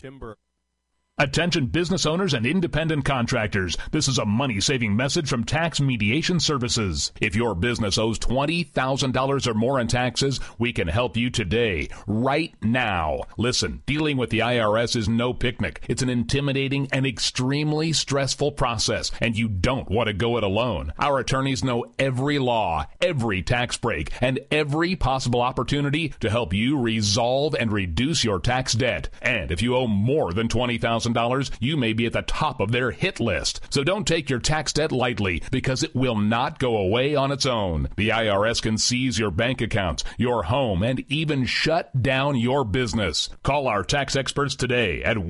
Timber. Attention business owners and independent contractors. This is a money-saving message from Tax Mediation Services. If your business owes $20,000 or more in taxes, we can help you today, right now. Listen, dealing with the IRS is no picnic. It's an intimidating and extremely stressful process, and you don't want to go it alone. Our attorneys know every law, every tax break, and every possible opportunity to help you resolve and reduce your tax debt. And if you owe more than $20,000, you may be at the top of their hit list. So don't take your tax debt lightly, because it will not go away on its own. The IRS can seize your bank accounts, your home, and even shut down your business. Call our tax experts today at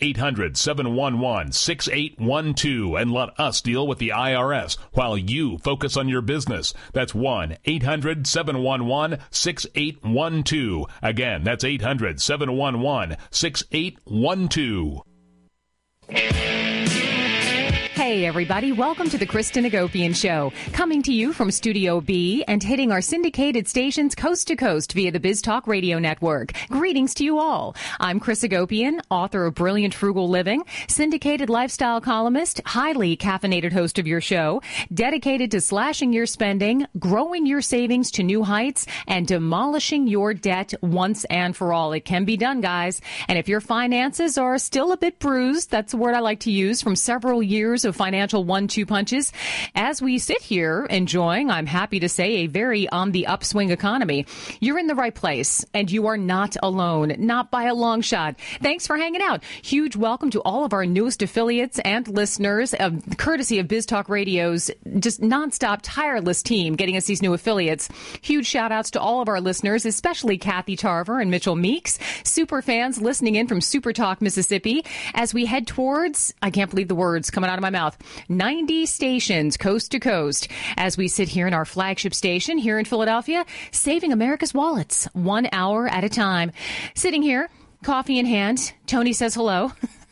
1-800-711-6812 and let us deal with the IRS while you focus on your business. That's 1-800-711-6812. Again, that's 800-711-6812. Hey, everybody. Welcome to the Kristen Agopian Show, coming to you from Studio B and hitting our syndicated stations coast to coast via the Biz Talk Radio Network. Greetings to you all. I'm Chris Agopian, author of Brilliant Frugal Living, syndicated lifestyle columnist, highly caffeinated host of your show, dedicated to slashing your spending, growing your savings to new heights, and demolishing your debt once and for all. It can be done, guys. And if your finances are still a bit bruised, that's the word I like to use, from several years of financial 1-2 punches, as we sit here enjoying, I'm happy to say, a very on the upswing economy, you're in the right place, and you are not alone, not by a long shot. Thanks for hanging out. Huge welcome to all of our newest affiliates and listeners, courtesy of Biz Talk Radio's just nonstop, tireless team getting us these new affiliates. Huge shout outs to all of our listeners, especially Kathy Tarver and Mitchell Meeks, super fans listening in from Super Talk, Mississippi, as we head towards, I can't believe the words coming out of my mouth, 90 stations coast to coast, as we sit here in our flagship station here in Philadelphia, saving America's wallets 1 hour at a time. Sitting here, coffee in hand, Tony says hello.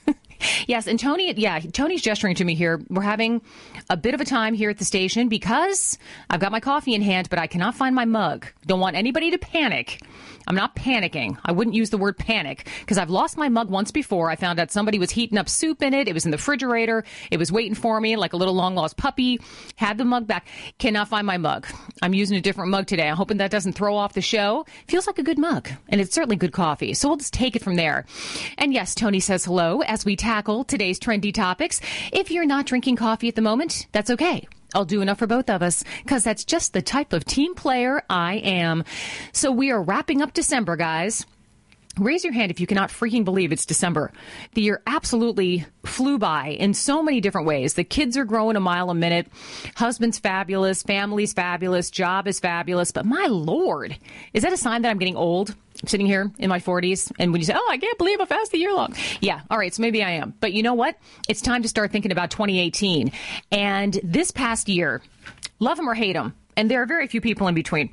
Yes, and Tony's gesturing to me here. We're having a bit of a time here at the station because I've got my coffee in hand, but I cannot find my mug. Don't want anybody to panic. I'm not panicking. I wouldn't use the word panic because I've lost my mug once before. I found out somebody was heating up soup in it. It was in the refrigerator. It was waiting for me like a little long-lost puppy. Had the mug back. Cannot find my mug. I'm using a different mug today. I'm hoping that doesn't throw off the show. Feels like a good mug, and it's certainly good coffee. So we'll just take it from there. And yes, Tony says hello as we tackle today's trendy topics. If you're not drinking coffee at the moment, that's okay. I'll do enough for both of us because that's just the type of team player I am. So we are wrapping up December, guys. Raise your hand if you cannot freaking believe it's December. The year absolutely flew by in so many different ways. The kids are growing a mile a minute. Husband's fabulous. Family's fabulous. Job is fabulous. But my Lord, is that a sign that I'm getting old? I'm sitting here in my 40s, and when you say, oh, I can't believe how fast the year long. Yeah, all right, so maybe I am. But you know what? It's time to start thinking about 2018. And this past year, love him or hate him, and there are very few people in between,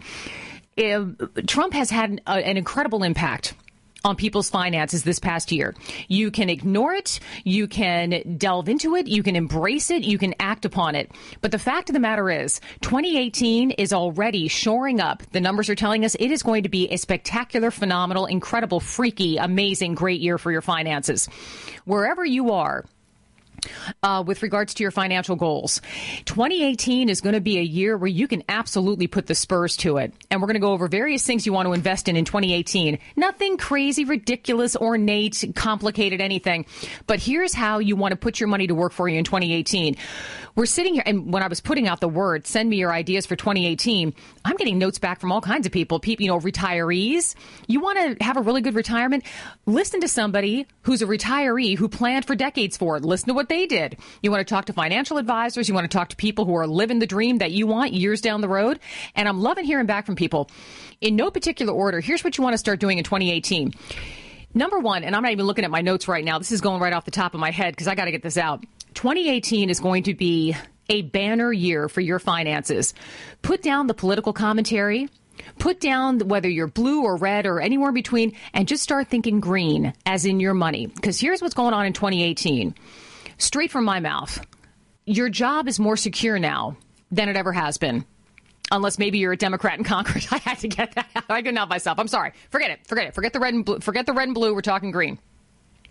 Trump has had an incredible impact on people's finances this past year. You can ignore it, you can delve into it, you can embrace it, you can act upon it. But the fact of the matter is, 2018 is already shoring up. The numbers are telling us it is going to be a spectacular, phenomenal, incredible, freaky, amazing, great year for your finances. Wherever you are, with regards to your financial goals, 2018 is going to be a year where you can absolutely put the spurs to it. And we're going to go over various things you want to invest in 2018. Nothing crazy, ridiculous, ornate, complicated, anything. But here's how you want to put your money to work for you in 2018. We're sitting here, and when I was putting out the word, send me your ideas for 2018, I'm getting notes back from all kinds of people, retirees. You want to have a really good retirement? Listen to somebody who's a retiree who planned for decades for it. Listen to what they did. You want to talk to financial advisors. You want to talk to people who are living the dream that you want years down the road. And I'm loving hearing back from people. In no particular order, here's what you want to start doing in 2018. Number one, and I'm not even looking at my notes right now. This is going right off the top of my head because I got to get this out. 2018 is going to be a banner year for your finances. Put down the political commentary. Put down whether you're blue or red or anywhere in between, and just start thinking green, as in your money. Because here's what's going on in 2018. Straight from my mouth. Your job is more secure now than it ever has been. Unless maybe you're a Democrat in Congress. I had to get that out. I couldn't help myself. I'm sorry. Forget it. Forget the red and blue. Forget the red and blue. We're talking green.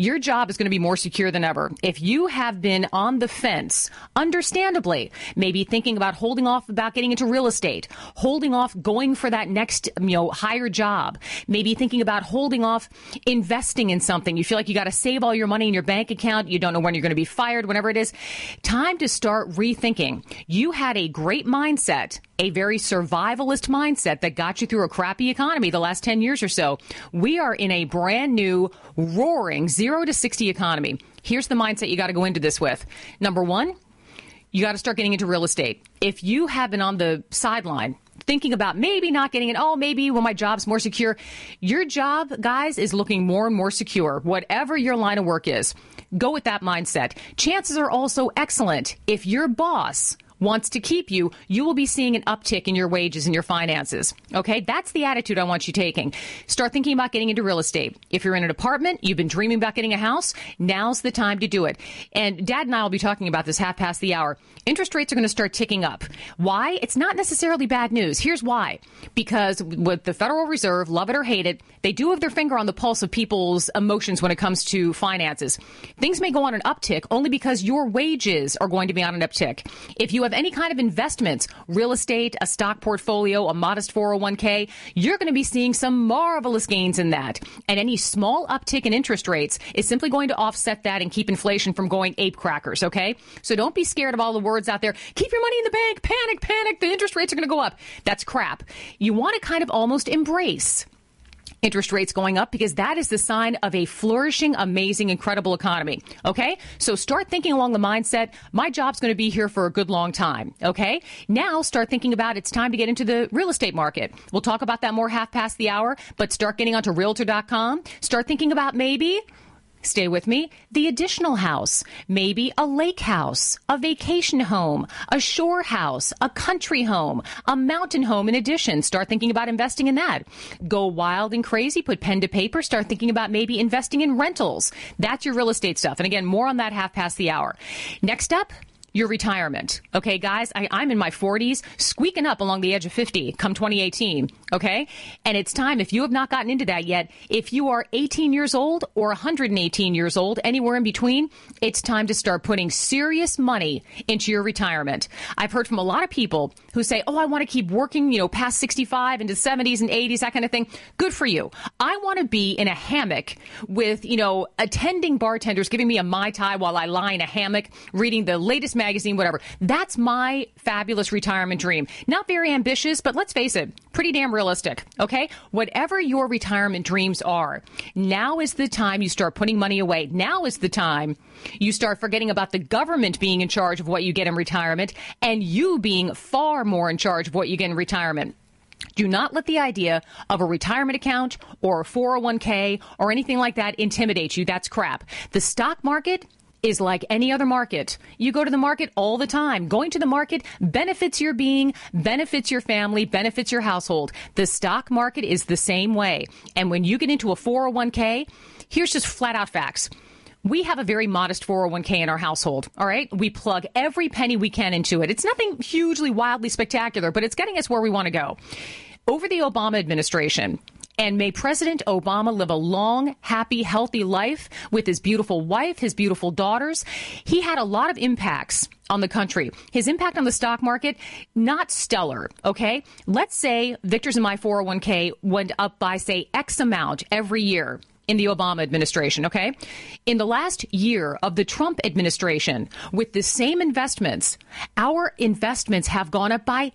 your job is going to be more secure than ever. If you have been on the fence, understandably, maybe thinking about holding off about getting into real estate, holding off going for that next, higher job, maybe thinking about holding off investing in something. You feel like you got to save all your money in your bank account. You don't know when you're going to be fired, whenever it is. Time to start rethinking. You had a great mindset, a very survivalist mindset that got you through a crappy economy the last 10 years or so. We are in a brand new, roaring 0 to 60 economy. Here's the mindset you got to go into this with. Number one, you got to start getting into real estate. If you have been on the sideline thinking about maybe not getting it, maybe when my job's more secure, your job, guys, is looking more and more secure. Whatever your line of work is, go with that mindset. Chances are also excellent. If your boss wants to keep you, you will be seeing an uptick in your wages and your finances. Okay, that's the attitude I want you taking. Start thinking about getting into real estate. If you're in an apartment, you've been dreaming about getting a house, now's the time to do it. And Dad and I will be talking about this half past the hour. Interest rates are going to start ticking up. Why? It's not necessarily bad news. Here's why. Because with the Federal Reserve, love it or hate it, they do have their finger on the pulse of people's emotions when it comes to finances. Things may go on an uptick only because your wages are going to be on an uptick. If you have any kind of investments, real estate, a stock portfolio, a modest 401k, you're going to be seeing some marvelous gains in that. And any small uptick in interest rates is simply going to offset that and keep inflation from going ape crackers, okay? So don't be scared of all the words out there. Keep your money in the bank. Panic, panic. The interest rates are going to go up. That's crap. You want to kind of almost embrace interest rates going up because that is the sign of a flourishing, amazing, incredible economy. Okay? So start thinking along the mindset, my job's going to be here for a good long time. Okay? Now start thinking about it's time to get into the real estate market. We'll talk about that more half past the hour, but start getting onto Realtor.com. Start thinking about maybe, stay with me, the additional house, maybe a lake house, a vacation home, a shore house, a country home, a mountain home in addition. Start thinking about investing in that. Go wild and crazy, put pen to paper, start thinking about maybe investing in rentals. That's your real estate stuff. And again, more on that half past the hour. Next up, your retirement. Okay, guys, I'm in my 40s, squeaking up along the edge of 50 come 2018. Okay, and it's time, if you have not gotten into that yet, if you are 18 years old or 118 years old, anywhere in between, it's time to start putting serious money into your retirement. I've heard from a lot of people who say, I want to keep working, past 65 into 70s and 80s, that kind of thing. Good for you. I want to be in a hammock with, attending bartenders giving me a Mai Tai while I lie in a hammock, reading the latest magazine, whatever. That's my fabulous retirement dream. Not very ambitious, but let's face it, pretty damn realistic. Okay? Whatever your retirement dreams are, now is the time you start putting money away. Now is the time you start forgetting about the government being in charge of what you get in retirement and you being far more in charge of what you get in retirement. Do not let the idea of a retirement account or a 401k or anything like that intimidate you. That's crap. The stock market is like any other market. You go to the market all the time. Going to the market benefits your being, benefits your family, benefits your household. The stock market is the same way. And when you get into a 401k, here's just flat out facts. We have a very modest 401k in our household, all right? We plug every penny we can into it. It's nothing hugely, wildly spectacular, but it's getting us where we want to go. Over the Obama administration, and may President Obama live a long, happy, healthy life with his beautiful wife, his beautiful daughters. He had a lot of impacts on the country. His impact on the stock market, not stellar, okay? Let's say Victor's in my 401k went up by, say, X amount every year in the Obama administration, okay? In the last year of the Trump administration, with the same investments, our investments have gone up by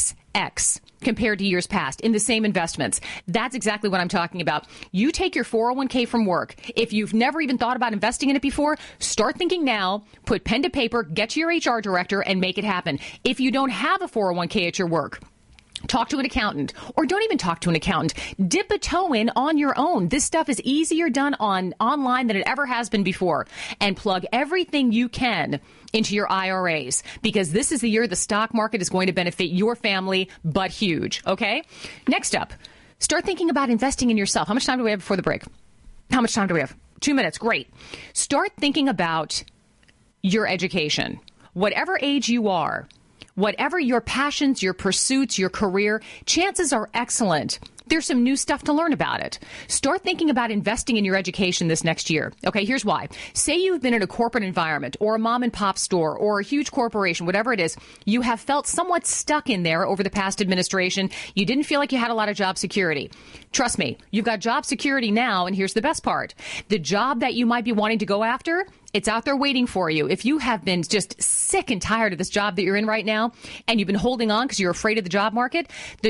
6x. Compared to years past in the same investments. That's exactly what I'm talking about. You take your 401k from work. If you've never even thought about investing in it before, start thinking now, put pen to paper, get to your HR director and make it happen. If you don't have a 401k at your work, talk to an accountant, or don't even talk to an accountant. Dip a toe in on your own. This stuff is easier done online than it ever has been before. And plug everything you can into your IRAs, because this is the year the stock market is going to benefit your family, but huge. Okay? Next up, start thinking about investing in yourself. How much time do we have before the break? How much time do we have? 2 minutes. Great. Start thinking about your education. Whatever age you are, whatever your passions, your pursuits, your career, chances are excellent there's some new stuff to learn about it. Start thinking about investing in your education this next year. Okay, here's why. Say you've been in a corporate environment or a mom and pop store or a huge corporation, whatever it is, you have felt somewhat stuck in there over the past administration. You didn't feel like you had a lot of job security. Trust me, you've got job security now, and here's the best part. The job that you might be wanting to go after, it's out there waiting for you. If you have been just sick and tired of this job that you're in right now, and you've been holding on because you're afraid of the job market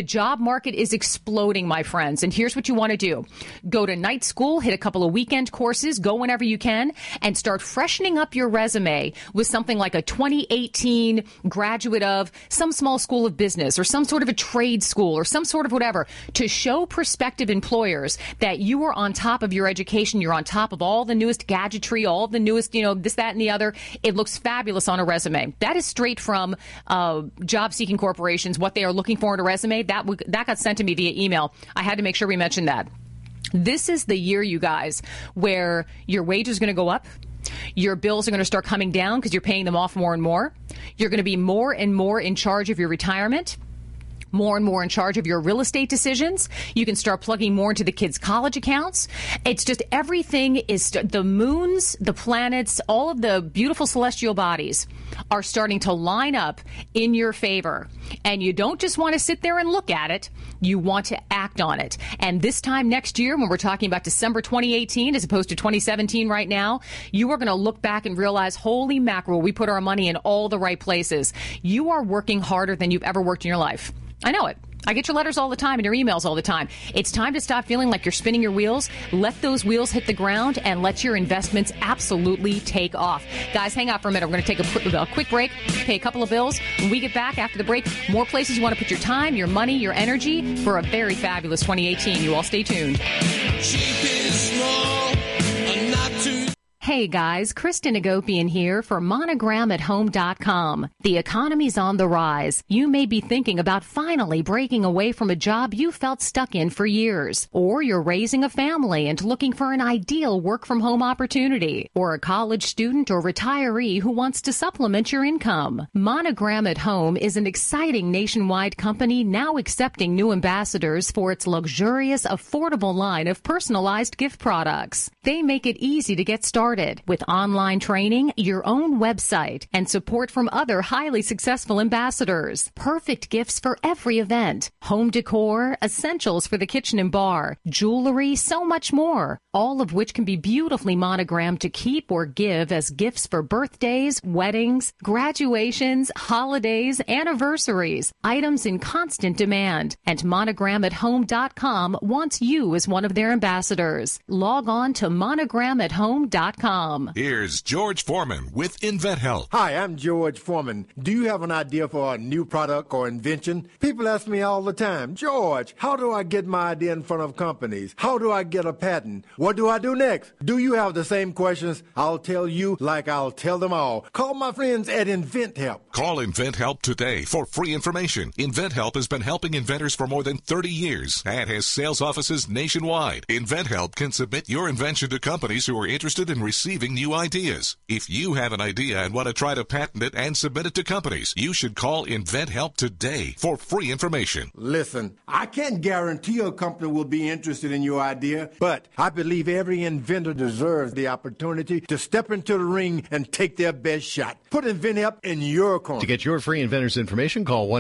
is exploding, my friends. And here's what you want to do. Go to night school, hit a couple of weekend courses, go whenever you can, and start freshening up your resume with something like a 2018 graduate of some small school of business or some sort of a trade school or some sort of whatever, to show prospective employers that you are on top of your education, you're on top of all the newest gadgetry, all the newest, this, that, and the other. It looks fabulous on a resume. That is straight from job-seeking corporations, what they are looking for in a resume. That got sent to me via email. I had to make sure we mentioned that. This is the year, you guys, where your wages are going to go up. Your bills are going to start coming down because you're paying them off more and more. You're going to be more and more in charge of your retirement, more and more in charge of your real estate decisions. You can start plugging more into the kids' college accounts. It's just everything is the moons, the planets, all of the beautiful celestial bodies are starting to line up in your favor. And you don't just want to sit there and look at it. You want to act on it. And this time next year, when we're talking about December 2018 as opposed to 2017 right now, you are going to look back and realize, holy mackerel, we put our money in all the right places. You are working harder than you've ever worked in your life. I know it. I get your letters all the time and your emails all the time. It's time to stop feeling like you're spinning your wheels. Let those wheels hit the ground and let your investments absolutely take off. Guys, hang out for a minute. We're going to take a quick break, pay a couple of bills. When we get back after the break, more places you want to put your time, your money, your energy for a very fabulous 2018. You all stay tuned. Cheap is small, not too. Hey guys, Kristen Agopian here for monogramatHome.com. The economy's on the rise. You may be thinking about finally breaking away from a job you felt stuck in for years. Or you're raising a family and looking for an ideal work-from-home opportunity. Or a college student or retiree who wants to supplement your income. Monogram at Home is an exciting nationwide company now accepting new ambassadors for its luxurious, affordable line of personalized gift products. They make it easy to get started with online training, your own website, and support from other highly successful ambassadors. Perfect gifts for every event. Home decor, essentials for the kitchen and bar, jewelry, so much more. All of which can be beautifully monogrammed to keep or give as gifts for birthdays, weddings, graduations, holidays, anniversaries. Items in constant demand. And monogramatHome.com wants you as one of their ambassadors. Log on to monogramatHome.com. Here's George Foreman with InventHelp. Hi, I'm George Foreman. Do you have an idea for a new product or invention? People ask me all the time, George, how do I get my idea in front of companies? How do I get a patent? What do I do next? Do you have the same questions? I'll tell you like I'll tell them all. Call my friends at InventHelp. Call InventHelp today for free information. InventHelp has been helping inventors for more than 30 years and has sales offices nationwide. InventHelp can submit your invention to companies who are interested in receiving new ideas. If you have an idea and want to try to patent it and submit it to companies, you should call InventHelp today for free information. Listen, I can't guarantee a company will be interested in your idea, but I believe every inventor deserves the opportunity to step into the ring and take their best shot. Put InventHelp in your corner. To get your free inventor's information, call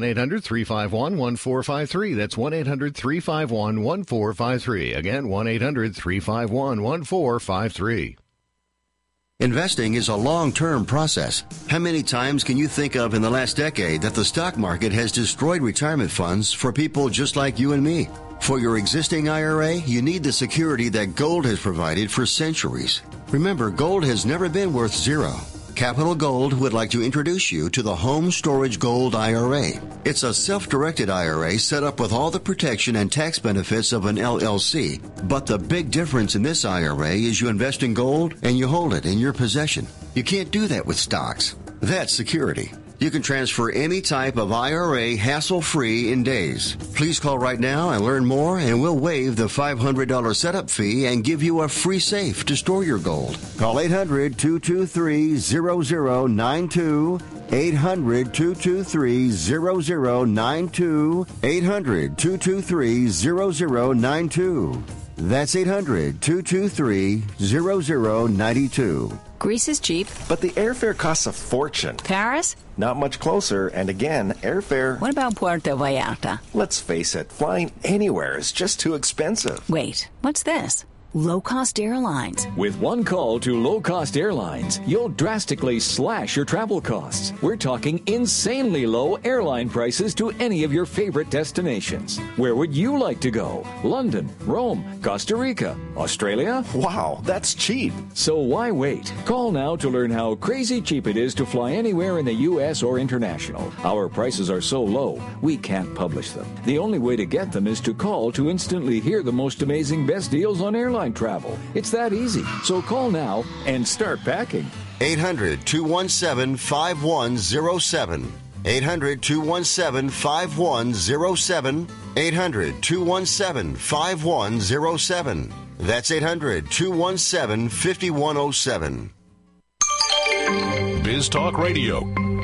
1-800-351-1453. That's 1-800-351-1453. Again, 1-800-351-1453. Investing is a long-term process. How many times can you think of in the last decade that the stock market has destroyed retirement funds for people just like you and me? For your existing IRA, you need the security that gold has provided for centuries. Remember, gold has never been worth zero. Capital Gold would like to introduce you to the Home Storage Gold IRA. It's a self-directed IRA set up with all the protection and tax benefits of an LLC. But the big difference in this IRA is you invest in gold and you hold it in your possession. You can't do that with stocks. That's security. You can transfer any type of IRA hassle-free in days. Please call right now and learn more, and we'll waive the $500 setup fee and give you a free safe to store your gold. Call 800-223-0092. 800-223-0092. 800-223-0092. That's 800-223-0092. Greece is cheap. But the airfare costs a fortune. Paris? Not much closer, and again, airfare... What about Puerto Vallarta? Let's face it, flying anywhere is just too expensive. Wait, what's this? Low-cost airlines. With one call to low-cost airlines, you'll drastically slash your travel costs. We're talking insanely low airline prices to any of your favorite destinations. Where would you like to go? London, Rome, Costa Rica, Australia? Wow, that's cheap. So why wait? Call now to learn how crazy cheap it is to fly anywhere in the U.S. or international. Our prices are so low, we can't publish them. The only way to get them is to call to instantly hear the most amazing best deals on airline travel. It's that easy. So call now and start packing. 800-217-5107. 800-217-5107. 800-217-5107. That's 800-217-5107. Biz Talk Radio.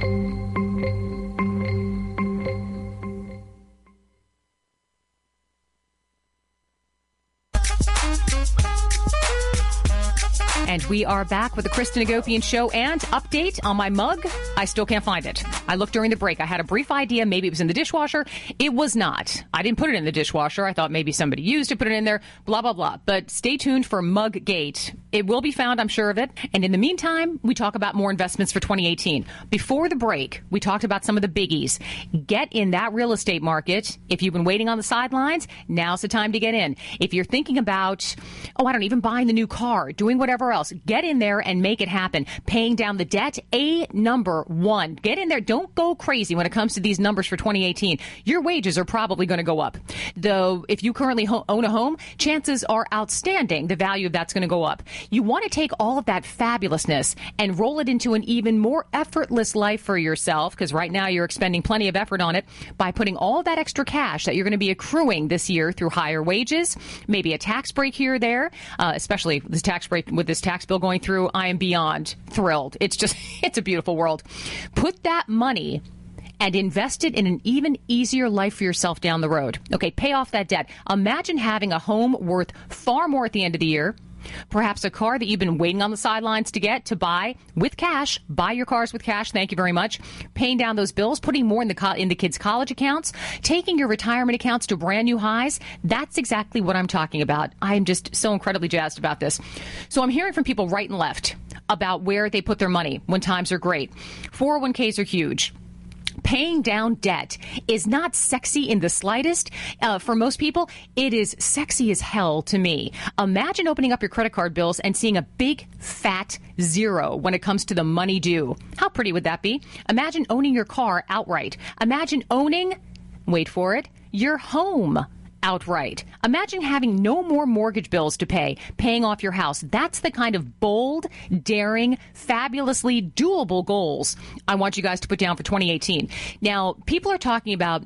And we are back with the Kristen Hagopian Show and update on my mug. I still can't find it. I looked during the break. I had a brief idea. Maybe it was in the dishwasher. It was not. I didn't put it in the dishwasher. I thought maybe somebody used it, put it in there, blah, blah, blah. But stay tuned for Mug Gate. It will be found, I'm sure of it. And in the meantime, we talk about more investments for 2018. Before the break, we talked about some of the biggies. Get in that real estate market. If you've been waiting on the sidelines, now's the time to get in. If you're thinking about, even buying the new car, doing whatever else, get in there and make it happen. Paying down the debt, number one. Get in there. Don't go crazy when it comes to these numbers for 2018. Your wages are probably going to go up. Though, if you currently own a home, chances are outstanding. The value of that's going to go up. You want to take all of that fabulousness and roll it into an even more effortless life for yourself, because right now you're expending plenty of effort on it, by putting all of that extra cash that you're going to be accruing this year through higher wages, maybe a tax break here or there, especially this tax break with this tax bill going through. I am beyond thrilled. It's a beautiful world. Put that money and invest it in an even easier life for yourself down the road. Okay, pay off that debt. Imagine having a home worth far more at the end of the year. Perhaps a car that you've been waiting on the sidelines to buy with cash. Buy your cars with cash. Thank you very much. Paying down those bills, putting more in the kids' college accounts, taking your retirement accounts to brand new highs. That's exactly what I'm talking about. I'm just so incredibly jazzed about this. So I'm hearing from people right and left about where they put their money when times are great. 401ks are huge. Paying down debt is not sexy in the slightest. For most people, it is sexy as hell to me. Imagine opening up your credit card bills and seeing a big, fat zero when it comes to the money due. How pretty would that be? Imagine owning your car outright. Imagine owning, wait for it, your home outright. Imagine having no more mortgage bills to pay, paying off your house. That's the kind of bold, daring, fabulously doable goals I want you guys to put down for 2018. Now, people are talking about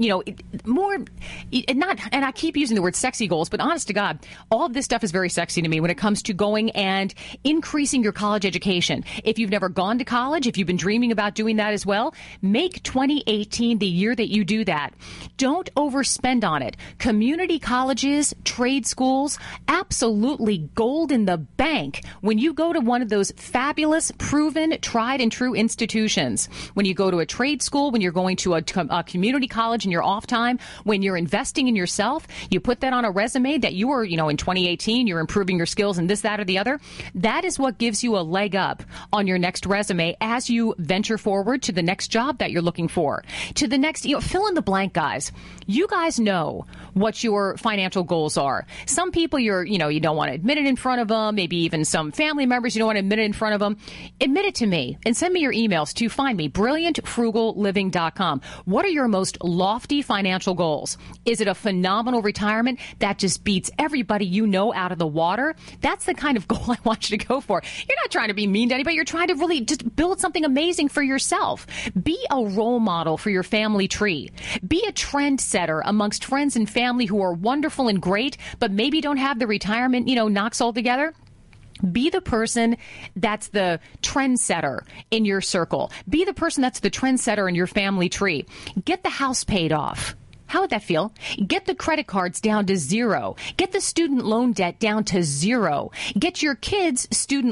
more, not, and I keep using the word sexy goals, but honest to God, all of this stuff is very sexy to me when it comes to going and increasing your college education. If you've never gone to college, if you've been dreaming about doing that as well, make 2018 the year that you do that. Don't overspend on it. Community colleges, trade schools, absolutely gold in the bank when you go to one of those fabulous, proven, tried and true institutions. When you go to a trade school, when you're going to a community college, in your off time, when you're investing in yourself, you put that on a resume that you are, in 2018, you're improving your skills in this, that, or the other. That is what gives you a leg up on your next resume as you venture forward to the next job that you're looking for. To the next, fill in the blank, guys. You guys know what your financial goals are. Some people you don't want to admit it in front of them. Maybe even some family members, you don't want to admit it in front of them. Admit it to me and send me your emails to find me, brilliantfrugalliving.com. What are your most lofty lofty financial goals? Is it a phenomenal retirement that just beats everybody you know out of the water? That's the kind of goal I want you to go for. You're not trying to be mean to anybody. You're trying to really just build something amazing for yourself. Be a role model for your family tree. Be a trendsetter amongst friends and family who are wonderful and great, but maybe don't have the retirement, knocks all together. Be the person that's the trendsetter in your circle. Be the person that's the trendsetter in your family tree. Get the house paid off. How would that feel? Get the credit cards down to zero. Get the student loan debt down to zero. Get your kids'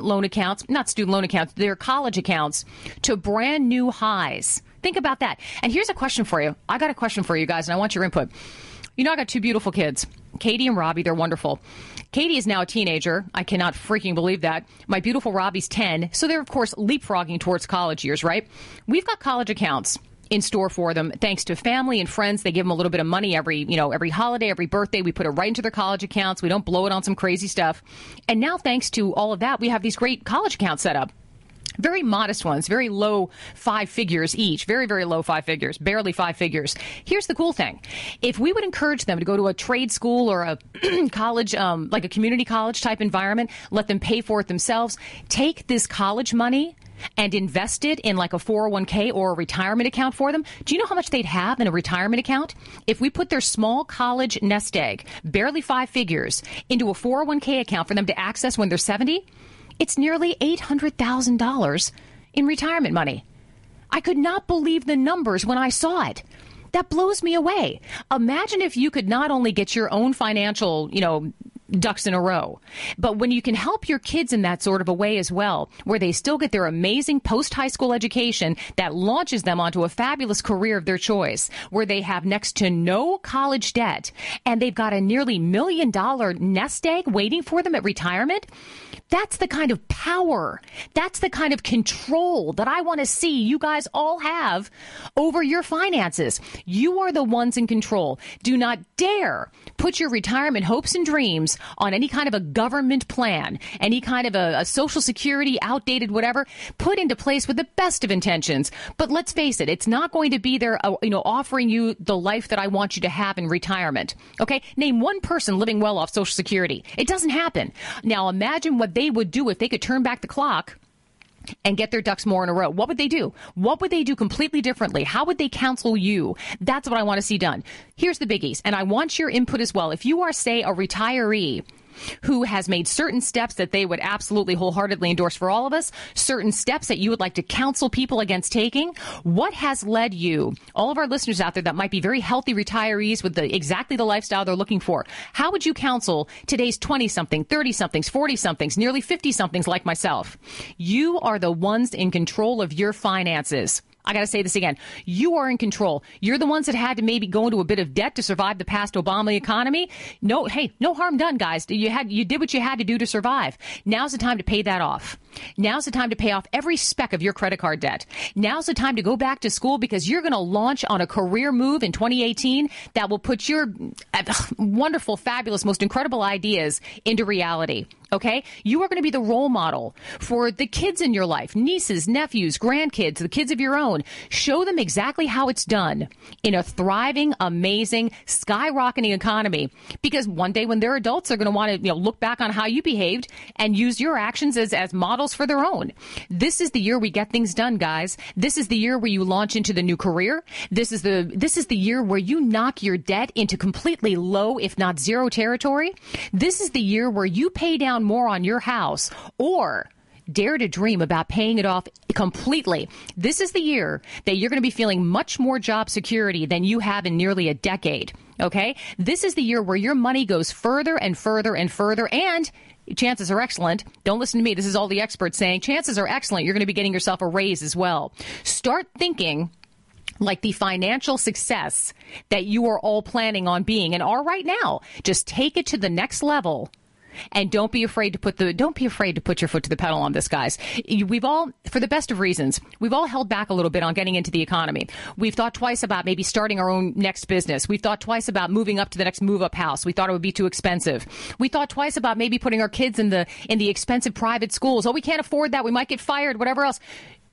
their college accounts to brand new highs. Think about that. And here's a question for you. I got a question for you guys, and I want your input. I got two beautiful kids, Katie and Robbie. They're wonderful. Katie is now a teenager. I cannot freaking believe that. My beautiful Robbie's 10. So they're, of course, leapfrogging towards college years, right? We've got college accounts in store for them. Thanks to family and friends, they give them a little bit of money every holiday, every birthday. We put it right into their college accounts. We don't blow it on some crazy stuff. And now, thanks to all of that, we have these great college accounts set up. Very modest ones, very low 5 figures each, very, very low 5 figures, barely 5 figures. Here's the cool thing. If we would encourage them to go to a trade school or a college, like a community college type environment, let them pay for it themselves, take this college money and invest it in like a 401k or a retirement account for them. Do you know how much they'd have in a retirement account? If we put their small college nest egg, barely 5 figures, into a 401k account for them to access when they're 70, it's nearly $800,000 in retirement money. I could not believe the numbers when I saw it. That blows me away. Imagine if you could not only get your own financial, ducks in a row, but when you can help your kids in that sort of a way as well, where they still get their amazing post-high school education that launches them onto a fabulous career of their choice, where they have next to no college debt, and they've got a nearly $1 million nest egg waiting for them at retirement. That's the kind of power, that's the kind of control that I want to see you guys all have over your finances. You are the ones in control. Do not dare put your retirement hopes and dreams on any kind of a government plan, any kind of a Social Security, outdated whatever, put into place with the best of intentions. But let's face it, it's not going to be there, offering you the life that I want you to have in retirement. Okay? Name one person living well off Social Security. It doesn't happen. Now imagine what they would do if they could turn back the clock and get their ducks more in a row. What would they do? What would they do completely differently? How would they counsel you? That's what I want to see done. Here's the biggies, and I want your input as well. If you are, say, a retiree who has made certain steps that they would absolutely wholeheartedly endorse for all of us, certain steps that you would like to counsel people against taking, what has led you, all of our listeners out there that might be very healthy retirees with exactly the lifestyle they're looking for, how would you counsel today's 20-something, 30-somethings, 40-somethings, nearly 50-somethings like myself? You are the ones in control of your finances. I got to say this again. You are in control. You're the ones that had to maybe go into a bit of debt to survive the past Obama economy. No harm done, guys. You did what you had to do to survive. Now's the time to pay that off. Now's the time to pay off every speck of your credit card debt. Now's the time to go back to school, because you're going to launch on a career move in 2018 that will put your wonderful, fabulous, most incredible ideas into reality. Okay? You are going to be the role model for the kids in your life, nieces, nephews, grandkids, the kids of your own. Show them exactly how it's done in a thriving, amazing, skyrocketing economy. Because one day when they're adults, they're going to want to look back on how you behaved and use your actions as models for their own. This is the year we get things done, guys. This is the year where you launch into the new career. This is the year where you knock your debt into completely low, if not zero territory. This is the year where you pay down more on your house, or dare to dream about paying it off completely. This is the year that you're going to be feeling much more job security than you have in nearly a decade. Okay? This is the year where your money goes further and further and further, and chances are excellent. Don't listen to me. This is all the experts saying. Chances are excellent. You're going to be getting yourself a raise as well. Start thinking like the financial success that you are all planning on being and are right now. Just take it to the next level. And don't be afraid to put your foot to the pedal on this, guys. We've all, for the best of reasons, we've all held back a little bit on getting into the economy. We've thought twice about maybe starting our own next business. We've thought twice about moving up to the next move-up house. We thought it would be too expensive. We thought twice about maybe putting our kids in the expensive private schools. Oh, we can't afford that. We might get fired, whatever else.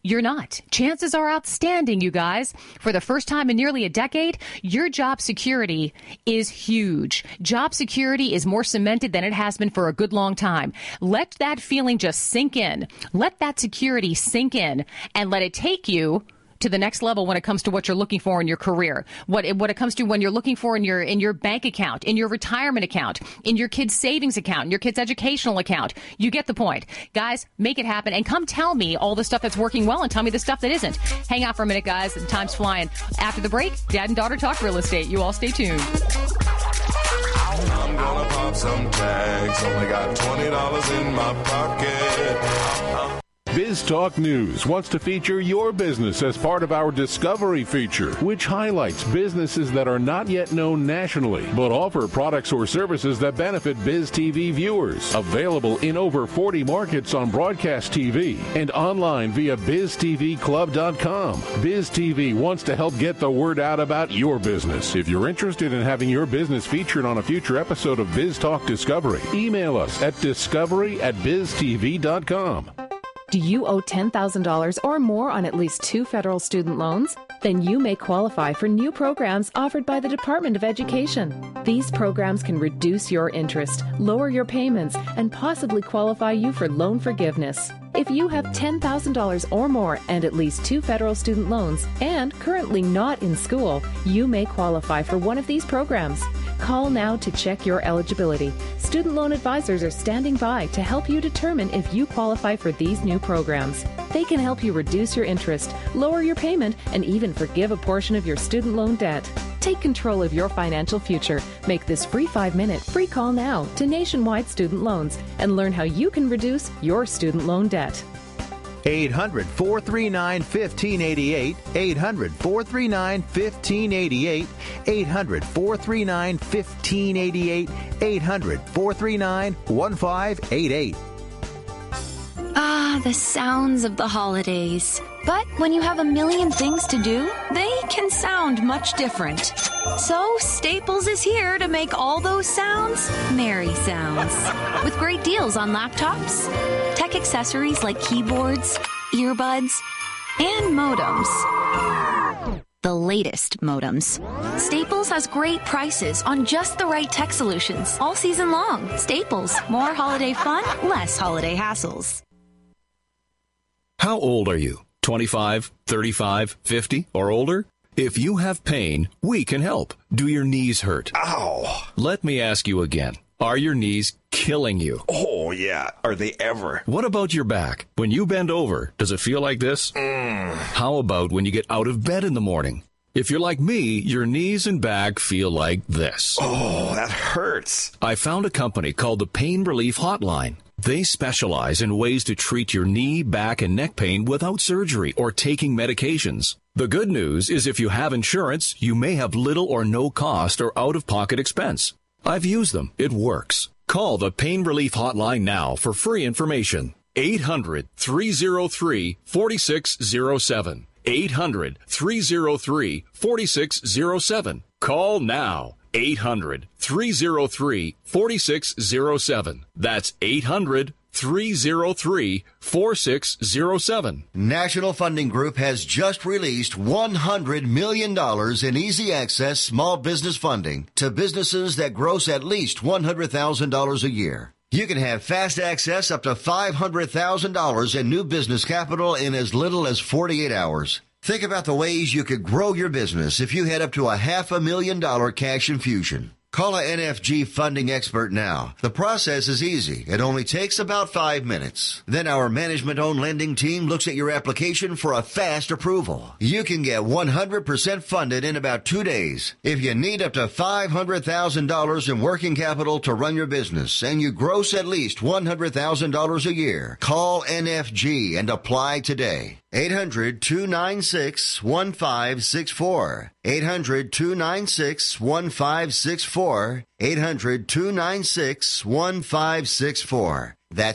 You're not. Chances are outstanding, you guys. For the first time in nearly a decade, your job security is huge. Job security is more cemented than it has been for a good long time. Let that feeling just sink in. Let that security sink in and let it take you to the next level when it comes to what you're looking for in your career, what it comes to when you're looking for in your bank account, in your retirement account, in your kid's savings account, in your kid's educational account. You get the point. Guys, make it happen and come tell me all the stuff that's working well and tell me the stuff that isn't. Hang out for a minute, guys, and time's flying. After the break, Dad and Daughter talk real estate. You all stay tuned. I'm gonna pop some tags. Only got $20 in my pocket. Biz Talk News wants to feature your business as part of our Discovery feature, which highlights businesses that are not yet known nationally, but offer products or services that benefit Biz TV viewers. Available in over 40 markets on broadcast TV and online via BizTVClub.com. Biz TV wants to help get the word out about your business. If you're interested in having your business featured on a future episode of Biz Talk Discovery, email us at discovery@BizTV.com. Do you owe $10,000 or more on at least 2 federal student loans? Then you may qualify for new programs offered by the Department of Education. These programs can reduce your interest, lower your payments, and possibly qualify you for loan forgiveness. If you have $10,000 or more and at least 2 federal student loans and currently not in school, you may qualify for one of these programs. Call now to check your eligibility. Student loan advisors are standing by to help you determine if you qualify for these new programs. They can help you reduce your interest, lower your payment, and even forgive a portion of your student loan debt. Take control of your financial future. Make this free 5-minute free call now to Nationwide Student Loans and learn how you can reduce your student loan debt. 800-439-1588, 800-439-1588, 800-439-1588, 800-439-1588. Ah, the sounds of the holidays. But when you have a million things to do, they can sound much different. So Staples is here to make all those sounds merry sounds. With great deals on laptops, tech accessories like keyboards, earbuds, and modems. The latest modems. Staples has great prices on just the right tech solutions all season long. Staples, more holiday fun, less holiday hassles. How old are you? 25, 35, 50, or older? If you have pain, we can help. Do your knees hurt? Ow! Let me ask you again. Are your knees killing you? Oh, yeah. Are they ever? What about your back? When you bend over, does it feel like this? How about when you get out of bed in the morning? If you're like me, your knees and back feel like this. Oh, that hurts. I found a company called the Pain Relief Hotline. They specialize in ways to treat your knee, back, and neck pain without surgery or taking medications. The good news is if you have insurance, you may have little or no cost or out-of-pocket expense. I've used them. It works. Call the Pain Relief Hotline now for free information. 800-303-4607. 800-303-4607. Call now. 800-303-4607. That's 800-303-4607. National Funding Group has just released $100 million in easy access small business funding to businesses that gross at least $100,000 a year. You can have fast access up to $500,000 in new business capital in as little as 48 hours. Think about the ways you could grow your business if you had up to a $500,000 cash infusion. Call a NFG funding expert now. The process is easy. It only takes about 5 minutes. Then our management-owned lending team looks at your application for a fast approval. You can get 100% funded in about 2 days. If you need up to $500,000 in working capital to run your business and you gross at least $100,000 a year, call NFG and apply today. 800-296-1564. 800-296-1564. 800-296-1564. That's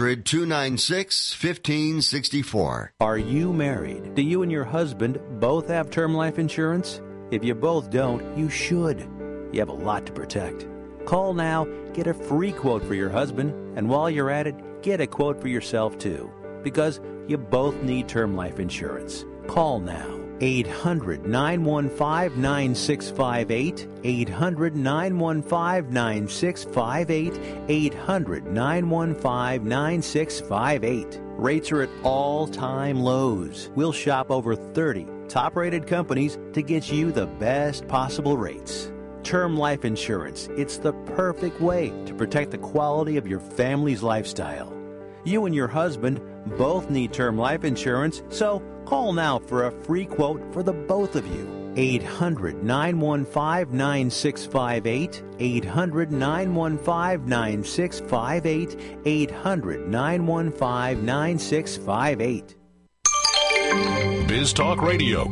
800-296-1564. Are you married? Do you and your husband both have term life insurance? If you both don't, you should. You have a lot to protect. Call now, get a free quote for your husband, and while you're at it, get a quote for yourself too. because you both need term life insurance. Call now. 800-915-9658, 800-915-9658, 800-915-9658. Rates are at all-time lows. We'll shop over 30 top-rated companies to get you the best possible rates. Term life insurance, it's the perfect way to protect the quality of your family's lifestyle. You and your husband both need term life insurance, so call now for a free quote for the both of you. 800-915-9658, 800-915-9658, 800-915-9658. Biz Talk Radio.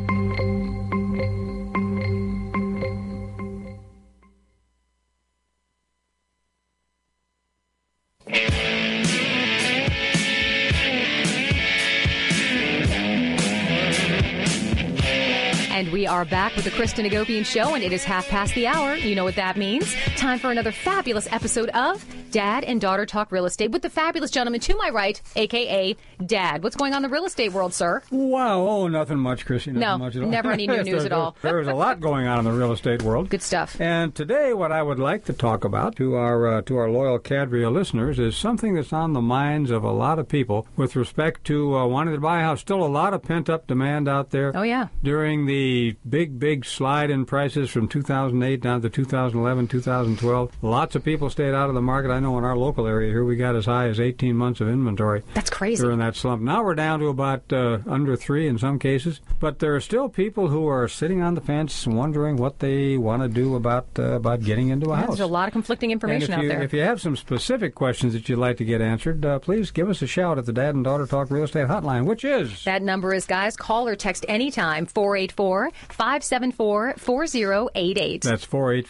And we are back with the Kristen Agopian Show, and it is 1:30. You know what that means. Time for another fabulous episode of Dad and Daughter Talk Real Estate with the fabulous gentleman to my right, a.k.a. Dad. What's going on in the real estate world, sir? Wow. Oh, nothing much, Chrissy. Nothing much at all. Never any new news at all. There's a lot going on in the real estate world. Good stuff. And today what I would like to talk about to our loyal cadre of listeners is something that's on the minds of a lot of people with respect to wanting to buy a house. Still a lot of pent-up demand out there. Oh, yeah. During the big slide in prices from 2008 down to 2011, 2012. Lots of people stayed out of the market. I know in our local area here we got as high as 18 months of inventory. That's crazy. During that slump. Now we're down to about under 3 in some cases. But there are still people who are sitting on the fence wondering what they want to do about getting into a house. There's a lot of conflicting information out there. If you have some specific questions that you'd like to get answered, please give us a shout at the Dad and Daughter Talk Real Estate Hotline, which is... That number is, guys, call or text anytime, 484-574-4088. That's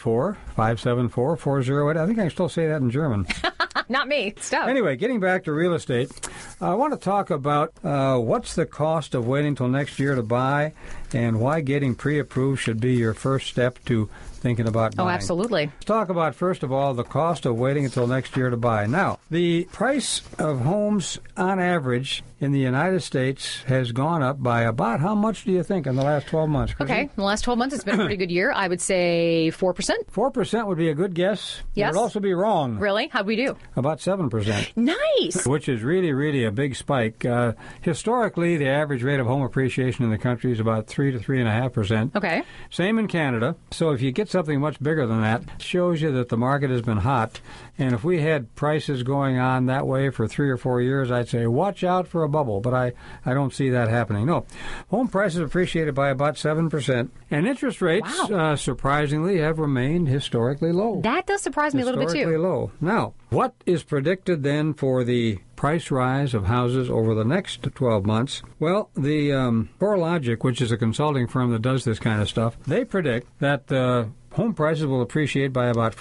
484-574-4088. I think I can still say that in German. Not me. Stop. Anyway, getting back to real estate, I want to talk about what's the cost of waiting till next year to buy and why getting pre-approved should be your first step to thinking about buying. Oh, absolutely. Let's talk about, first of all, the cost of waiting until next year to buy. Now, the price of homes on average in the United States has gone up by about how much do you think in the last 12 months, Chrissy? Okay, in the last 12 months it's been a pretty good year. I would say 4%. 4% would be a good guess. Yes. It would also be wrong. Really? How'd we do? About 7%. Nice! Which is really a big spike. Historically, the average rate of home appreciation in the country is about 3 to 3.5%. Okay. Same in Canada. So if you get something much bigger than that, it shows you that the market has been hot. And if we had prices going on that way for 3 or 4 years, I'd say watch out for a bubble. But I don't see that happening. No. Home prices appreciated by about 7%. And interest rates, surprisingly, have remained historically low. That does surprise me a little bit, too. Historically low. Now, what is predicted then for the price rise of houses over the next 12 months? Well, the CoreLogic, which is a consulting firm that does this kind of stuff, they predict that home prices will appreciate by about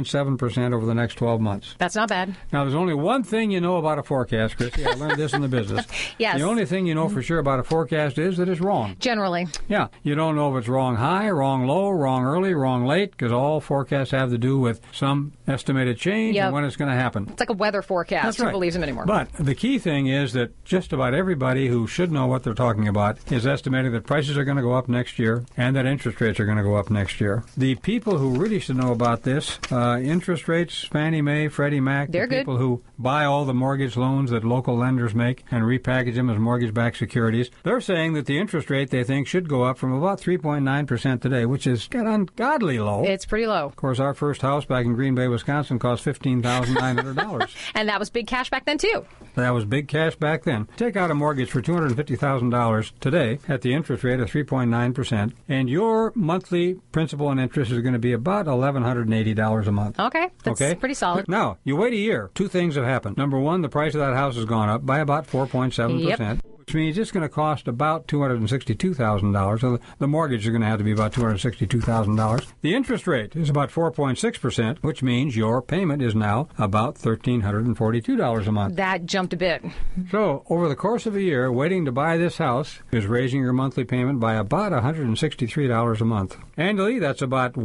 4.7% over the next 12 months. That's not bad. Now, there's only one thing you know about a forecast, Chrissy. I learned this in the business. Yes. The only thing you know for sure about a forecast is that it's wrong. Generally. Yeah. You don't know if it's wrong high, wrong low, wrong early, wrong late, because all forecasts have to do with some estimated change and when it's going to happen. It's like a weather forecast. That's right. Who believes them anymore? But the key thing is that just about everybody who should know what they're talking about is estimating that prices are going to go up next year and that interest rates are going to go up next year. The people who really should know about this, interest rates, Fannie Mae, Freddie Mac, they're the people who buy all the mortgage loans that local lenders make and repackage them as mortgage-backed securities, they're saying that the interest rate, they think, should go up from about 3.9% today, which is ungodly low. It's pretty low. Of course, our first house back in Green Bay, Wisconsin, cost $15,900. And that was big cash back then, too. That was big cash back then. Take out a mortgage for $250,000 today at the interest rate of 3.9%, and your monthly principal and interest is going to be about $1,180 a month. Okay. That's pretty solid. Now, you wait a year. Two things have happened. Number one, the price of that house has gone up by about 4.7%. Yep. which means it's going to cost about $262,000. So the mortgage is going to have to be about $262,000. The interest rate is about 4.6%, which means your payment is now about $1,342 a month. That jumped a bit. So over the course of a year, waiting to buy this house is raising your monthly payment by about $163 a month. Annually, that's about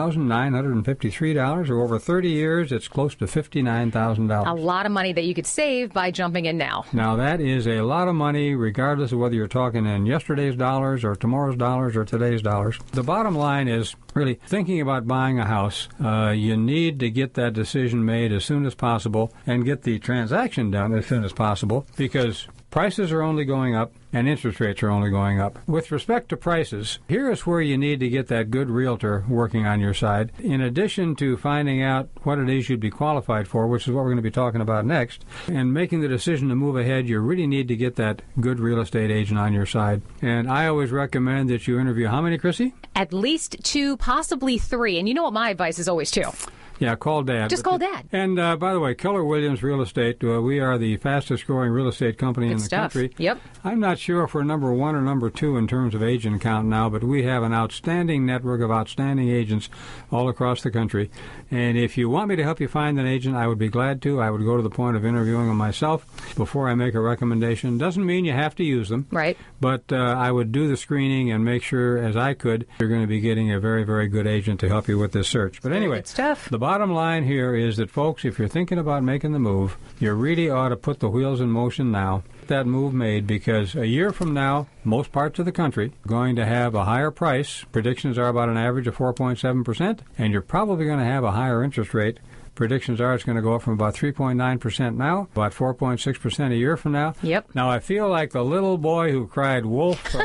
$1,953, or over 30 years, it's close to $59,000. A lot of money that you could save by jumping in now. Now, that is a lot of money, regardless of whether you're talking in yesterday's dollars or tomorrow's dollars or today's dollars. The bottom line is really thinking about buying a house. You need to get that decision made as soon as possible and get the transaction done as soon as possible, because prices are only going up and interest rates are only going up. With respect to prices, here is where you need to get that good realtor working on your side. In addition to finding out what it is you'd be qualified for, which is what we're going to be talking about next, and making the decision to move ahead, you really need to get that good real estate agent on your side. And I always recommend that you interview how many, Chrissy? At least 2, possibly 3. And you know what my advice is always, too. Yeah, call Dad. Just call Dad. And by the way, Keller Williams Real Estate, we are the fastest growing real estate company in the country. Yep. I'm not sure if we're number 1 or number 2 in terms of agent count now, but we have an outstanding network of outstanding agents all across the country. And if you want me to help you find an agent, I would be glad to. I would go to the point of interviewing them myself before I make a recommendation. Doesn't mean you have to use them. Right. But I would do the screening and make sure, as I could, you're going to be getting a very, very good agent to help you with this search. But anyway, good stuff. The bottom line here is that, folks, if you're thinking about making the move, you really ought to put the wheels in motion now. Get that move made, because a year from now, most parts of the country are going to have a higher price. Predictions are about an average of 4.7%, and you're probably going to have a higher interest rate. Predictions are it's going to go up from about 3.9% now, about 4.6% a year from now. Yep. Now, I feel like the little boy who cried wolf or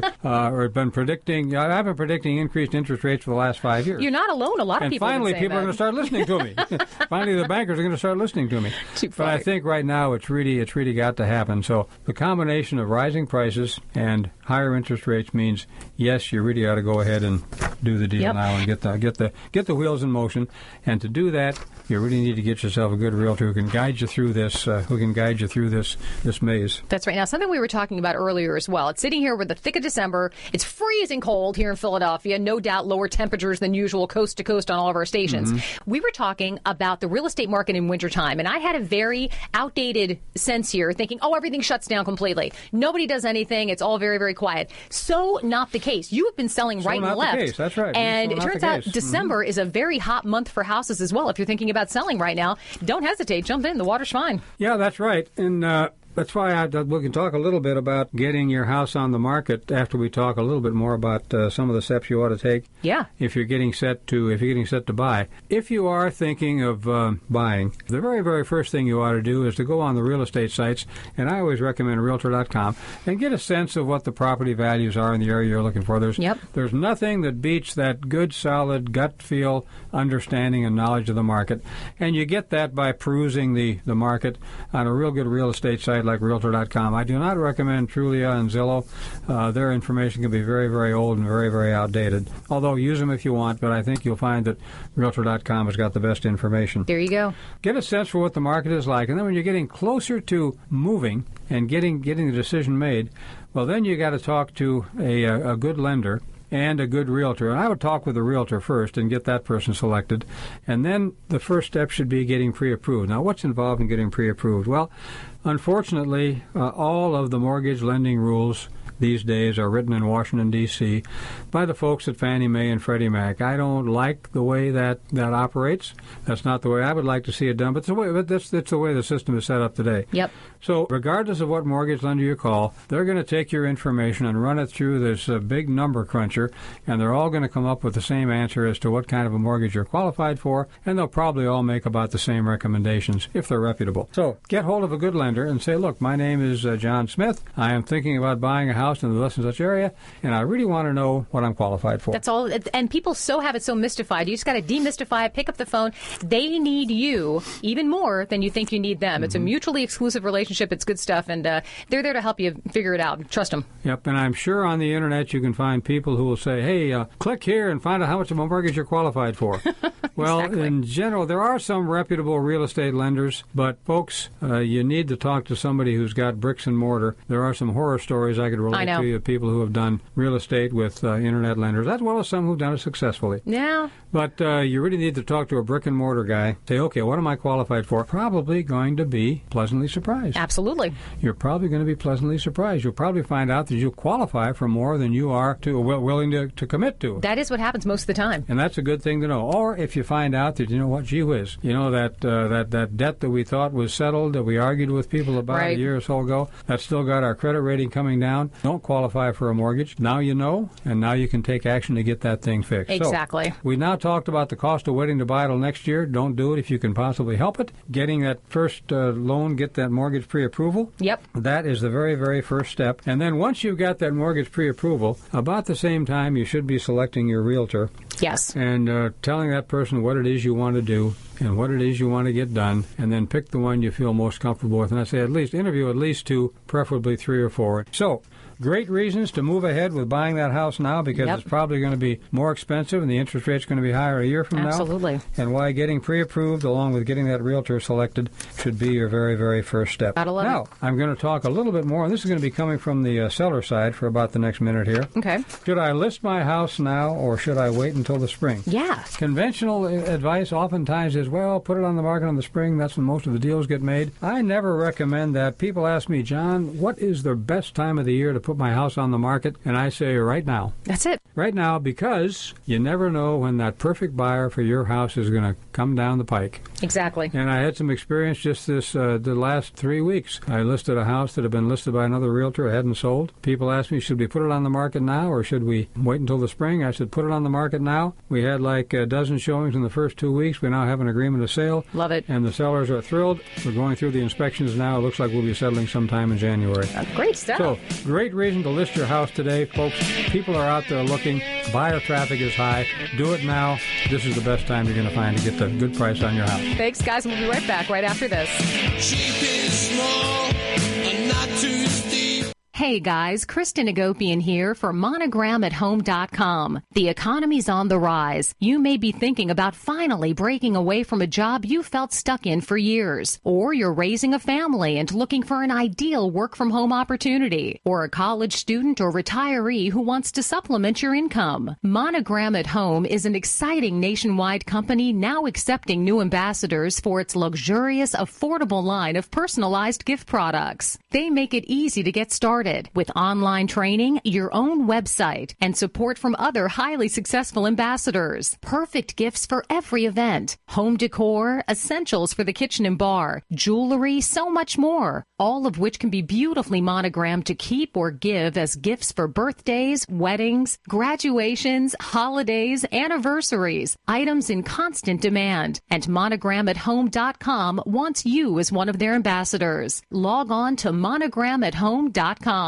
had been predicting, I've been predicting increased interest rates for the last 5 years. You're not alone. A lot of people And finally, people are going to start listening to me. Finally, the bankers are going to start listening to me. But I think right now it's really got to happen. So the combination of rising prices and higher interest rates means, yes, you really ought to go ahead and do the deal now and get the wheels in motion. And to do that, you really need to get yourself a good realtor who can guide you through this. This maze. That's right. Now, something we were talking about earlier as well. It's sitting here with the thick of December. It's freezing cold here in Philadelphia. No doubt, lower temperatures than usual, coast to coast on all of our stations. Mm-hmm. We were talking about the real estate market in wintertime, and I had a very outdated sense here, thinking, everything shuts down completely. Nobody does anything. It's all very, very quiet. So not the case. You have been selling right and left. Case. That's right. And it turns out December is a very hot month for houses as well. If you're thinking about selling right now, don't hesitate. Jump in. The water's fine. Yeah, that's right. And that's why we can talk a little bit about getting your house on the market after we talk a little bit more about some of the steps you ought to take. Yeah. If you're getting set to buy. If you are thinking of buying, the very, very first thing you ought to do is to go on the real estate sites, and I always recommend Realtor.com, and get a sense of what the property values are in the area you're looking for. There's nothing that beats that good, solid gut feel, understanding, and knowledge of the market, and you get that by perusing the market on a real good real estate site like Realtor.com. I do not recommend Trulia and Zillow. Their information can be very, very old and very, very outdated. Although use them if you want, but I think you'll find that Realtor.com has got the best information. There you go. Get a sense for what the market is like, and then when you're getting closer to moving and getting the decision made, well, then you got to talk to a good lender and a good realtor. And I would talk with a realtor first and get that person selected. And then the first step should be getting pre-approved. Now, what's involved in getting pre-approved? Well, unfortunately, all of the mortgage lending rules these days are written in Washington, D.C. by the folks at Fannie Mae and Freddie Mac. I don't like the way that operates. That's not the way I would like to see it done, but that's the way the system is set up today. Yep. So regardless of what mortgage lender you call, they're going to take your information and run it through this big number cruncher, and they're all going to come up with the same answer as to what kind of a mortgage you're qualified for, and they'll probably all make about the same recommendations if they're reputable. So get hold of a good lender and say, look, my name is John Smith. I am thinking about buying a house in the thus and such area, and I really want to know what I'm qualified for. That's all. And people have it so mystified. You just got to demystify it, pick up the phone. They need you even more than you think you need them. Mm-hmm. It's a mutually exclusive relationship. It's good stuff, and they're there to help you figure it out. Trust them. Yep, and I'm sure on the Internet you can find people who will say, hey, click here and find out how much of a mortgage you're qualified for. Well, in general, there are some reputable real estate lenders, but folks, you need to talk to somebody who's got bricks and mortar. There are some horror stories I could relate to you of people who have done real estate with internet lenders, as well as some who've done it successfully. Yeah. But you really need to talk to a brick and mortar guy. Say, okay, what am I qualified for? Probably going to be pleasantly surprised. Absolutely. You're probably going to be pleasantly surprised. You'll probably find out that you qualify for more than you are willing to commit to. That is what happens most of the time. And that's a good thing to know. Or if you find out that, you know what, gee whiz, you know, that debt that we thought was settled, that we argued with people about a year or so ago, that's still got our credit rating coming down, don't qualify for a mortgage. Now you know, and now you can take action to get that thing fixed. Exactly. So, we now talked about the cost of waiting to buy till next year. Don't do it if you can possibly help it. Getting that first loan, get that mortgage pre-approval. Yep. That is the very, very first step. And then once you've got that mortgage pre-approval, about the same time you should be selecting your realtor. Yes. And telling that person what it is you want to do and what it is you want to get done, and then pick the one you feel most comfortable with. And I say interview at least 2, preferably 3 or 4. So, great reasons to move ahead with buying that house now, because it's probably going to be more expensive and the interest rate's going to be higher a year from now. Absolutely. And why getting pre-approved along with getting that realtor selected should be your very, very first step. Now, I'm going to talk a little bit more, and this is going to be coming from the seller side for about the next minute here. Okay. Should I list my house now or should I wait until the spring? Yeah. Conventional advice oftentimes is, well, put it on the market in the spring. That's when most of the deals get made. I never recommend that. People ask me, John, what is the best time of the year to put my house on the market? And I say right now. That's it. Right now, because you never know when that perfect buyer for your house is going to come down the pike. Exactly. And I had some experience just the last 3 weeks. I listed a house that had been listed by another realtor. It hadn't sold. People asked me, should we put it on the market now or should we wait until the spring? I said, put it on the market now. We had like a dozen showings in the first 2 weeks. We now have an agreement of sale. Love it. And the sellers are thrilled. We're going through the inspections now. It looks like we'll be settling sometime in January. Great stuff. So, great reason to list your house today, folks. People are out there looking. Buyer traffic is high. Do it now. This is the best time you're going to find to get the good price on your house. Thanks, guys. We'll be right back right after this. Cheap is small and not too steep. Hey guys, Kristen Agopian here for MonogramAtHome.com. The economy's on the rise. You may be thinking about finally breaking away from a job you felt stuck in for years. Or you're raising a family and looking for an ideal work-from-home opportunity. Or a college student or retiree who wants to supplement your income. Monogram at Home is an exciting nationwide company now accepting new ambassadors for its luxurious, affordable line of personalized gift products. They make it easy to get started with online training, your own website, and support from other highly successful ambassadors. Perfect gifts for every event. Home decor, essentials for the kitchen and bar, jewelry, so much more. All of which can be beautifully monogrammed to keep or give as gifts for birthdays, weddings, graduations, holidays, anniversaries. Items in constant demand. And MonogramAtHome.com wants you as one of their ambassadors. Log on to MonogramAtHome.com.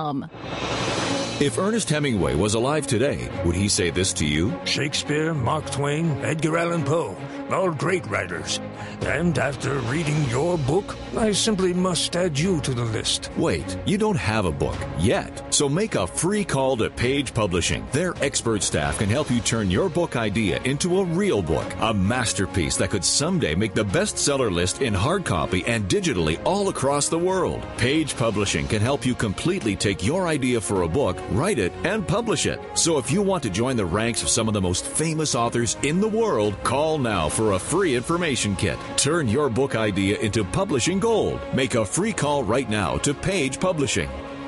If Ernest Hemingway was alive today, would he say this to you? Shakespeare, Mark Twain, Edgar Allan Poe, all great writers. And after reading your book, I simply must add you to the list. Wait, you don't have a book yet. So make a free call to Page Publishing. Their expert staff can help you turn your book idea into a real book, a masterpiece that could someday make the bestseller list in hard copy and digitally all across the world. Page Publishing can help you completely take your idea for a book, write it, and publish it. So if you want to join the ranks of some of the most famous authors in the world, call now for a free information kit. Turn your book idea into publishing gold. Make a free call right now to Page Publishing.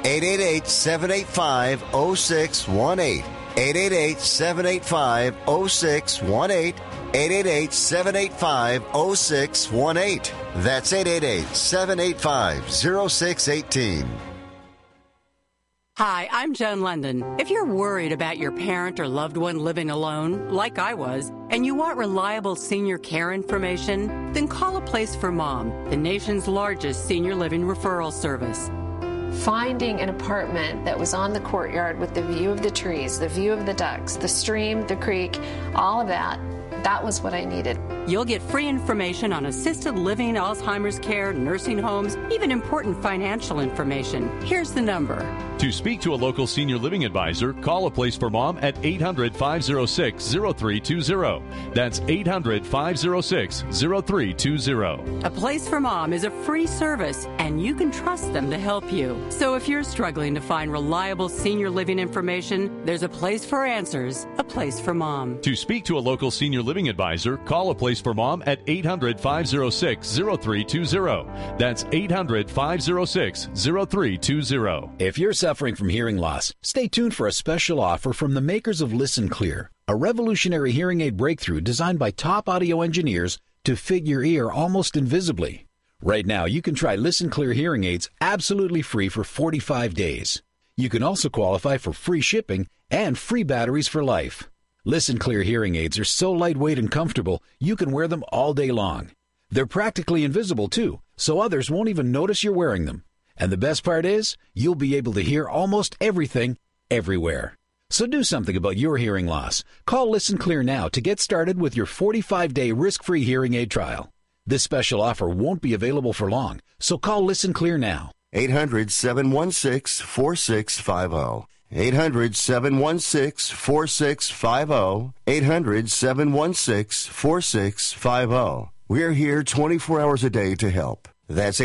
888-785-0618. 888-785-0618. 888-785-0618. That's 888-785-0618. Hi, I'm Joan London. If you're worried about your parent or loved one living alone, like I was, and you want reliable senior care information, then call A Place for Mom, the nation's largest senior living referral service. Finding an apartment that was on the courtyard with the view of the trees, the view of the ducks, the stream, the creek, all of that, that was what I needed. You'll get free information on assisted living, Alzheimer's care, nursing homes, even important financial information. Here's the number. To speak to a local senior living advisor, call A Place for Mom at 800-506-0320. That's 800-506-0320. A Place for Mom is a free service, and you can trust them to help you. So if you're struggling to find reliable senior living information, there's a place for answers, A Place for Mom. To speak to a local senior living advisor, call A Place for Mom at 800-506-0320. That's 800-506-0320. If you're suffering from hearing loss, stay tuned for a special offer from the makers of Listen Clear, a revolutionary hearing aid breakthrough designed by top audio engineers to fit your ear almost invisibly. Right now, you can try Listen Clear hearing aids absolutely free for 45 days. You can also qualify for free shipping and free batteries for life. Listen Clear hearing aids are so lightweight and comfortable, you can wear them all day long. They're practically invisible, too, so others won't even notice you're wearing them. And the best part is, you'll be able to hear almost everything, everywhere. So do something about your hearing loss. Call Listen Clear now to get started with your 45-day risk-free hearing aid trial. This special offer won't be available for long, so call Listen Clear now. 800-716-4650. 800-716-4650. 800-716-4650. We're here 24 hours a day to help. That's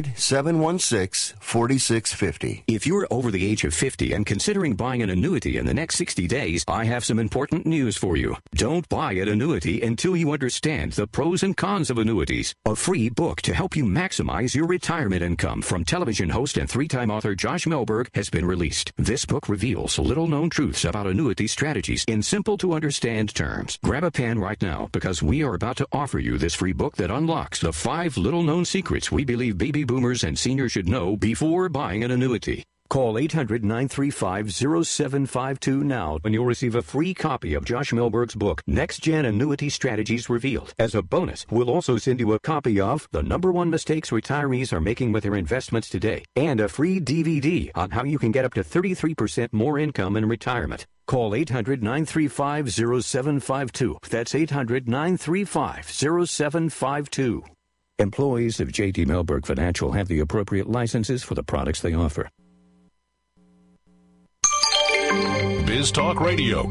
800-716-4650. If you're over the age of 50 and considering buying an annuity in the next 60 days, I have some important news for you. Don't buy an annuity until you understand the pros and cons of annuities. A free book to help you maximize your retirement income from television host and three-time author Josh Melberg has been released. This book reveals little-known truths about annuity strategies in simple-to-understand terms. Grab a pen right now because we are about to offer you this free book that unlocks the 5 little-known secrets we believe baby boomers and seniors should know before buying an annuity. Call 800-935-0752 now and you'll receive a free copy of Josh Melberg's book, Next Gen Annuity Strategies Revealed. As a bonus, we'll also send you a copy of The #1 Mistakes Retirees Are Making with Their Investments Today and a free DVD on how you can get up to 33% more income in retirement. Call 800-935-0752. That's 800-935-0752. Employees of J.D. Melberg Financial have the appropriate licenses for the products they offer. Biz Talk Radio.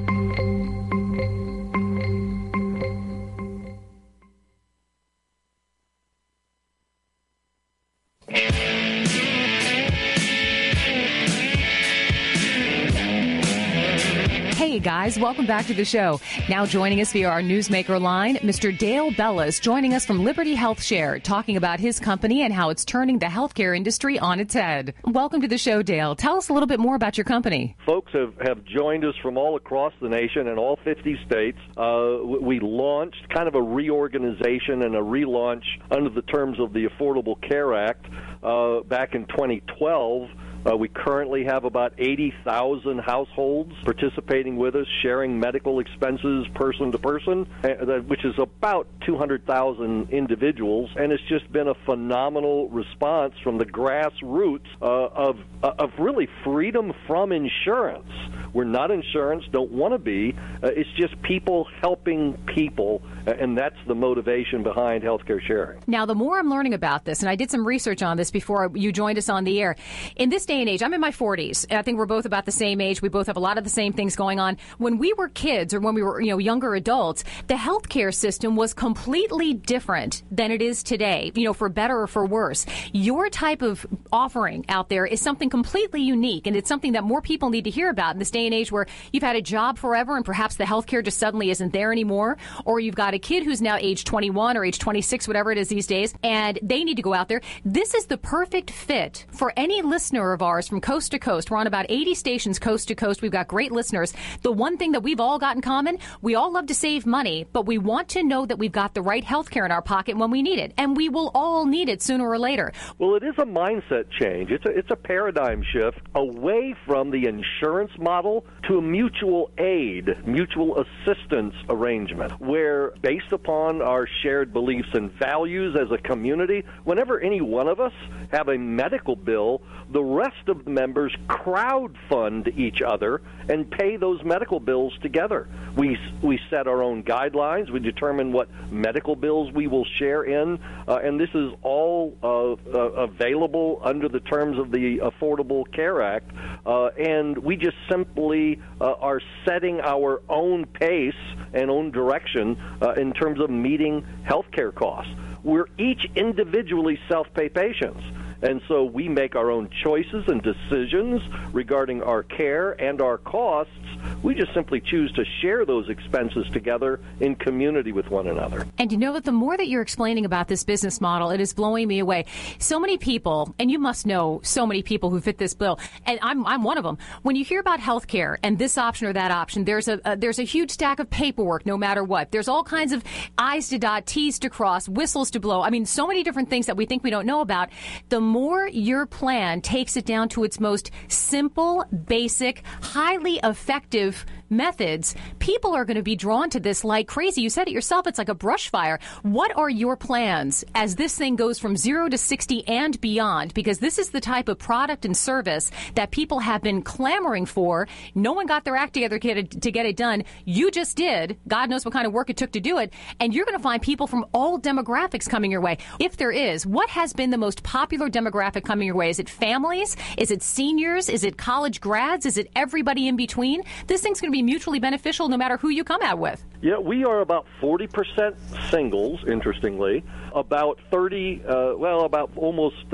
Hey guys, welcome back to the show. Now joining us via our Newsmaker line, Mr. Dale Bellis, joining us from Liberty Health Share, talking about his company and how it's turning the healthcare industry on its head. Welcome to the show, Dale. Tell us a little bit more about your company. Folks have joined us from all across the nation and all 50 states. We launched kind of a reorganization and a relaunch under the terms of the Affordable Care Act back in 2012. We currently have about 80,000 households participating with us, sharing medical expenses person to person, which is about 200,000 individuals. And it's just been a phenomenal response from the grassroots of really freedom from insurance. We're not insurance, don't want to be. It's just people helping people, and that's the motivation behind healthcare sharing. Now, the more I'm learning about this, and I did some research on this before you joined us on the air, in this day and age, I'm in my 40s. I think we're both about the same age. We both have a lot of the same things going on. When we were kids or when we were, younger adults, the healthcare system was completely different than it is today, for better or for worse. Your type of offering out there is something completely unique, and it's something that more people need to hear about in this day and age where you've had a job forever and perhaps the healthcare just suddenly isn't there anymore, or you've got a kid who's now age 21 or age 26, whatever it is these days, and they need to go out there. This is the perfect fit for any listener of ours from coast to coast. We're on about 80 stations coast to coast. We've got great listeners. The one thing that we've all got in common, we all love to save money, but we want to know that we've got the right health care in our pocket when we need it. And we will all need it sooner or later. Well, it is a mindset change. It's a paradigm shift away from the insurance model model to a mutual aid, mutual assistance arrangement, where based upon our shared beliefs and values as a community, whenever any one of us have a medical bill, the rest of the members crowdfund each other and pay those medical bills together. We set our own guidelines. We determine what medical bills we will share in, and this is all available under the terms of the Affordable Care Act, and we just simply are setting our own pace and own direction in terms of meeting health care costs. We're each individually self-pay patients. And so we make our own choices and decisions regarding our care and our costs. We just simply choose to share those expenses together in community with one another. And you know what? The more that you're explaining about this business model, it is blowing me away. So many people, and you must know so many people who fit this bill, and I'm one of them. When you hear about health care and this option or that option, there's a huge stack of paperwork no matter what. There's all kinds of I's to dot, T's to cross, whistles to blow. I mean, so many different things that we think we don't know about. The more your plan takes it down to its most simple, basic, highly effective methods, people are going to be drawn to this like crazy. You said it yourself, it's like a brush fire. What are your plans as this thing goes from 0 to 60 and beyond? Because this is the type of product and service that people have been clamoring for. No one got their act together to get it done. You just did. God knows what kind of work it took to do it. And you're going to find people from all demographics coming your way. If there is, what has been the most popular demographic coming your way? Is it families? Is it seniors? Is it college grads? Is it everybody in between? This thing's going to be mutually beneficial no matter who you come out with. Yeah, we are about 40% singles, interestingly, about about almost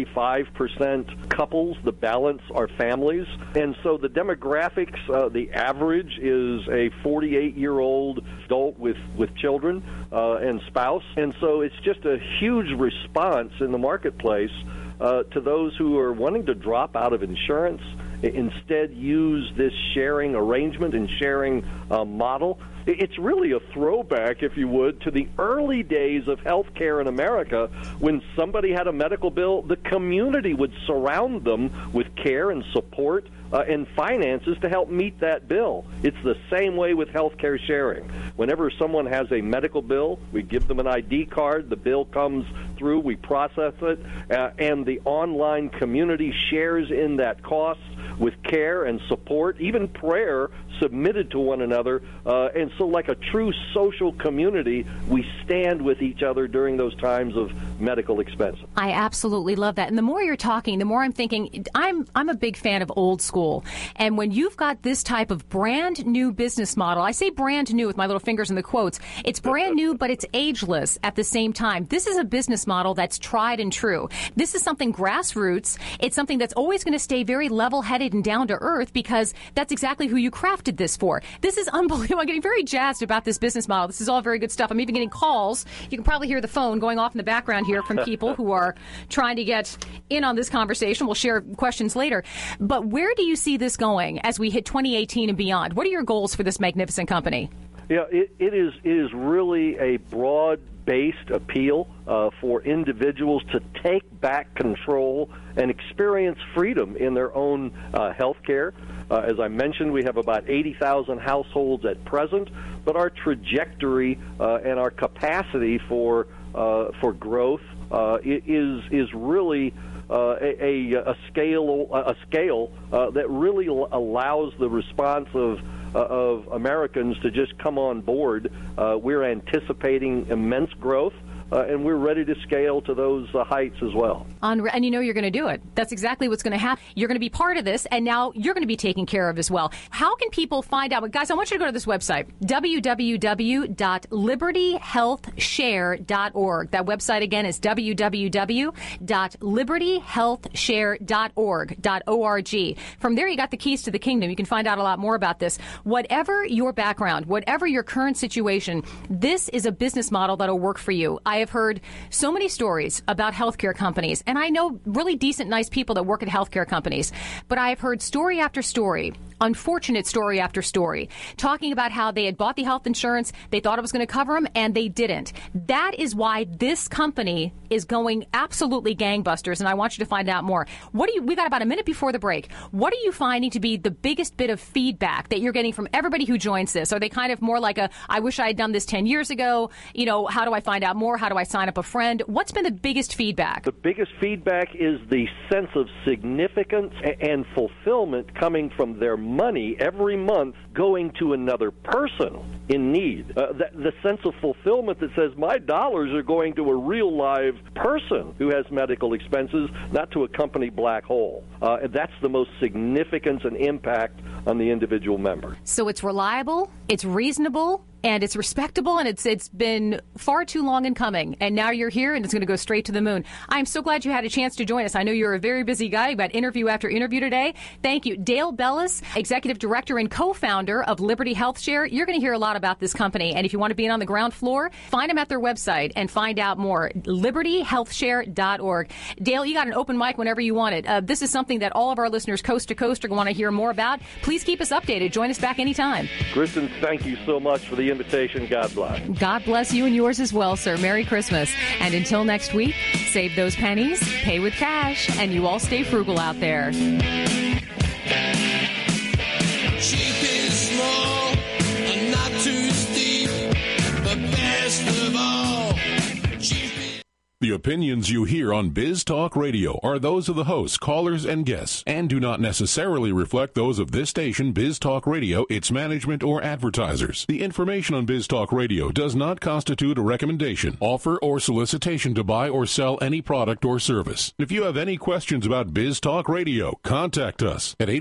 35% couples. The balance are families. And so the demographics, the average is a 48-year-old adult with children and spouse. And so it's just a huge response in the marketplace to those who are wanting to drop out of insurance, instead use this sharing arrangement and sharing model. It's really a throwback, if you would, to the early days of health care in America. When somebody had a medical bill, the community would surround them with care and support and finances to help meet that bill. It's the same way with health care sharing. Whenever someone has a medical bill, we give them an ID card, the bill comes through, we process it, and the online community shares in that cost with care and support, even prayer submitted to one another. And so like a true social community, we stand with each other during those times of medical expense. I absolutely love that. And the more you're talking, the more I'm thinking, I'm a big fan of old school. And when you've got this type of brand new business model, I say brand new with my little fingers in the quotes, it's brand new, but it's ageless at the same time. This is a business model that's tried and true. This is something grassroots. It's something that's always going to stay very level-headed and down to earth, because that's exactly who you crafted this for. This is unbelievable. I'm getting very jazzed about this business model. This is all very good stuff. I'm even getting calls. You can probably hear the phone going off in the background here from people who are trying to get in on this conversation. We'll share questions later. But where do you see this going as we hit 2018 and beyond? What are your goals for this magnificent company? Yeah, it is really a broad-based appeal for individuals to take back control and experience freedom in their own health care. As I mentioned, we have about 80,000 households at present, but our trajectory and our capacity for growth is really a scale that really allows the response of Americans to just come on board. We're anticipating immense growth. And we're ready to scale to those heights as well. And you know you're going to do it. That's exactly what's going to happen. You're going to be part of this, and now you're going to be taken care of as well. How can people find out? Guys, I want you to go to this website, www.libertyhealthshare.org. That website, again, is www.libertyhealthshare.org. From there, you got the keys to the kingdom. You can find out a lot more about this. Whatever your background, whatever your current situation, this is a business model that will work for you. I have heard so many stories about healthcare companies, and I know really decent, nice people that work at healthcare companies, but I have heard story after story unfortunate story after story, talking about how they had bought the health insurance, they thought it was going to cover them, and they didn't. That is why this company is going absolutely gangbusters, and I want you to find out more. We got about a minute before the break. What are you finding to be the biggest bit of feedback that you're getting from everybody who joins this? Are they kind of more like I wish I had done this 10 years ago? How do I find out more? How do I sign up a friend? What's been the biggest feedback? The biggest feedback is the sense of significance and fulfillment coming from their money every month going to another person in need. The sense of fulfillment that says my dollars are going to a real live person who has medical expenses, not to a company black hole. That's the most significance and impact on the individual member. So it's reliable, it's reasonable, and it's respectable, and it's been far too long in coming. And now you're here, and it's going to go straight to the moon. I'm so glad you had a chance to join us. I know you're a very busy guy. You've got interview after interview today. Thank you. Dale Bellis, Executive Director and co-founder of Liberty Health Share. You're going to hear a lot about this company. And if you want to be in on the ground floor, find them at their website and find out more. LibertyHealthShare.org. Dale, you got an open mic whenever you want it. This is something that all of our listeners coast to coast are going to want to hear more about. Please keep us updated. Join us back anytime. Kristen, thank you so much for the invitation. God bless. God bless you and yours as well, sir. Merry Christmas. And until next week, save those pennies, pay with cash, and you all stay frugal out there. Cheap is small and not too steep, but best of all, cheap is... The opinions you hear on Biz Talk Radio are those of the hosts, callers, and guests, and do not necessarily reflect those of this station, Biz Talk Radio, its management, or advertisers. The information on Biz Talk Radio does not constitute a recommendation, offer, or solicitation to buy or sell any product or service. If you have any questions about Biz Talk Radio, contact us at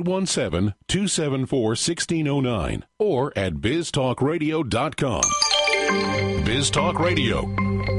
817-274-1609 or at biztalkradio.com. Biz Talk Radio.